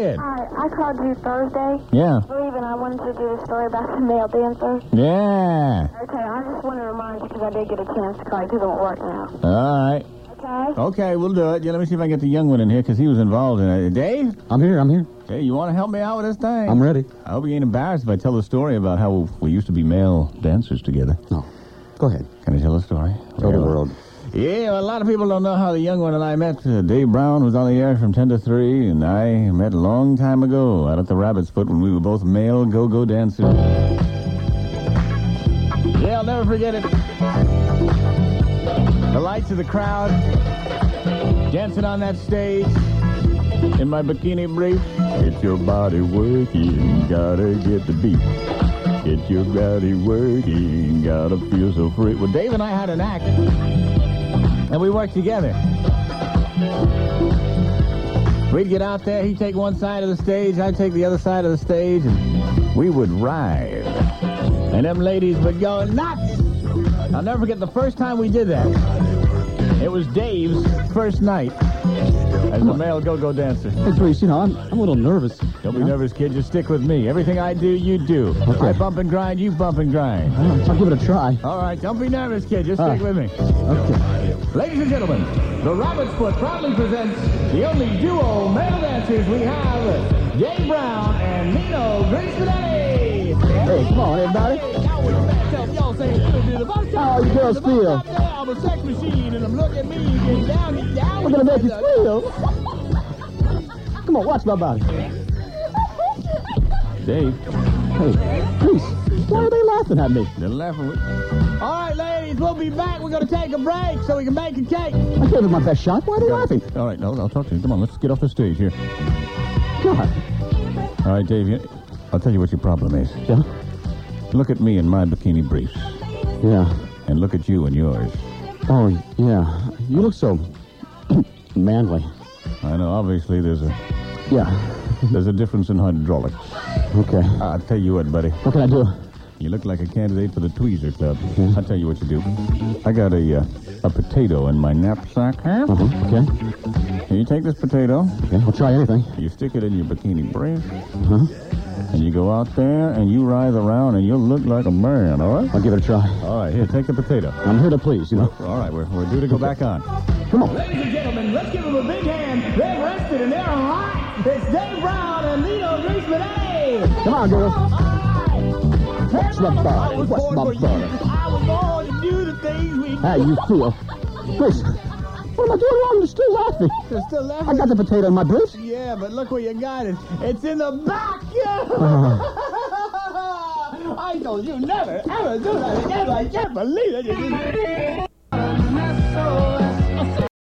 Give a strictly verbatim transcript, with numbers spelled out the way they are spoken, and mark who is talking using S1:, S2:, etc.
S1: did.
S2: Hi, I called you Thursday.
S1: Yeah.
S2: Believing I wanted to do the story about the male dancer.
S1: Yeah.
S2: Okay, I just want to remind you because I did get a chance to call you because I'm at work now.
S1: All right.
S2: Okay?
S1: Okay, we'll do it. Yeah, let me see if I can get the young one in here because he was involved in it. Dave?
S3: I'm here, I'm here.
S1: Hey, you want to help me out with this thing?
S3: I'm ready.
S1: I hope you ain't embarrassed if I tell the story about how we used to be male dancers together.
S3: No. Go ahead.
S1: Can I tell the story?
S3: Tell the world.
S1: Yeah, well, a lot of people don't know how the young one and I met. Uh, Dave Brown was on the air from ten to three, and I met a long time ago out at the Rabbit's Foot when we were both male go-go dancers. Yeah, I'll never forget it. The lights of the crowd, dancing on that stage in my bikini brief. Get your body working, gotta get the beat. Get your body working, gotta feel so free. Well, Dave and I had an act, and we worked together. We'd get out there, he'd take one side of the stage, I'd take the other side of the stage, and we would ride. And them ladies would go nuts! I'll never forget the first time we did that. It was Dave's first night as a male go-go dancer.
S3: Hey, Bruce, you know, I'm, I'm a little nervous.
S1: Don't be nervous, kid. Just stick with me. Everything I do, you do.
S3: Okay.
S1: I bump and grind, you bump and grind.
S3: I'll give it a try.
S1: All right, don't be nervous, kid. Just
S3: All
S1: stick
S3: right.
S1: with me.
S3: Okay.
S1: Ladies and gentlemen, the Rabbit's Foot proudly presents the only duo male dancers we have, Dave Brown and Nino Grispadelli.
S3: Hey, come on, everybody. How you girls feel?
S1: I'm a sex machine, and I'm looking at me getting down, getting down.
S3: We're gonna make you feel. Come on, watch my body.
S1: Dave,
S3: Hey, please, why are they laughing at me?
S1: they're laughing with... All right, ladies, we'll be back. We're going to take a break so we can bake a cake.
S3: I gave it my best shot. Why are they laughing?
S1: All right, no, I'll talk to you. Come on, let's get off the stage here.
S3: God.
S1: All right, Dave, you, I'll tell you what your problem is.
S3: Yeah?
S1: Look at me in my bikini briefs,
S3: Yeah.
S1: and look at you in yours.
S3: Oh, yeah. You look so manly.
S1: I know, obviously, there's a
S3: Yeah.
S1: there's a difference in hydraulics.
S3: Okay.
S1: I'll tell you what, buddy.
S3: What can I do?
S1: You look like a candidate for the Tweezer Club. I'll tell you what you do. I got a uh, a potato in my knapsack. Huh?
S3: Uh-huh. Okay.
S1: Here, you take this potato,
S3: Okay, I'll try anything.
S1: you stick it in your bikini brief,
S3: Huh?
S1: and you go out there and you writhe around and you'll look like a man, all right?
S3: I'll give it a try.
S1: All right, here, take the potato.
S3: I'm here to please, you know.
S1: All right, we're, we're due to go back on.
S3: Come on.
S1: Ladies and gentlemen, let's give them a big hand. They're rested and they're hot. It's Dave Brown and Nino Grispadelli.
S3: Come on, girls.
S1: What's
S3: my body? What's my body?
S1: I was born to do the things we do.
S3: How you feel? Grace, what am I doing wrong? You're still laughing.
S1: You're still laughing?
S3: I got the potato in my briefs.
S1: Yeah, but look where you got it. It's in the back. I told you never, ever do that again. I can't believe it.